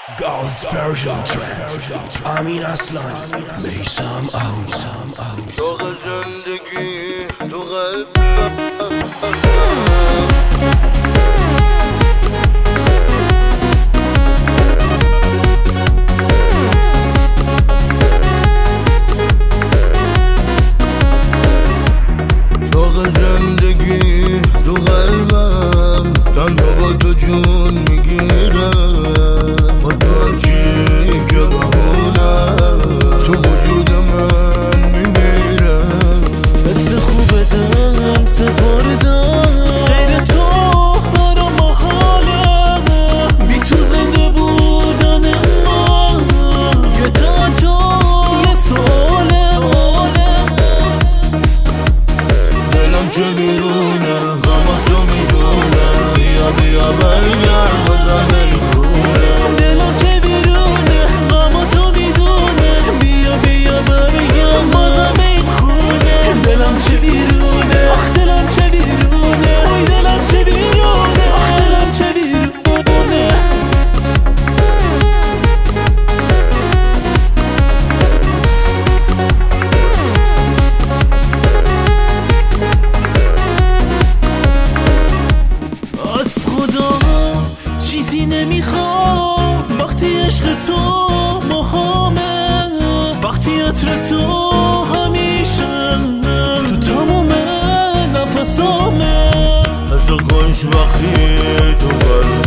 Ghost Persian Trap امین اصلان میثم او شوق زندگی تو قلب شوق زندگی تو قلبم تنها با تو جون میگیرم با تو چی که بمونم تو وجود من میمیرم مثل خوبه دم سپردم غیر تو برام محاله بی تو زنده بودن ما یه تاجا یه سواله دلم چه بیرونه غم تو میدونه بیا برگرد بازم بری خونه دلم چه بیرونه غم تو میدونه بیا برگرد بازم این خونه دلم چه بیرونه آخ دلم چه بیرونه وای دلم چه بیرونه آخ دلم چه بیرونه از خدا چیزی نمیخوام وقتی عشق تو مهمه وقتی عطر تو همیشه تو تمام نفسامه از خوشبختی تو قلبم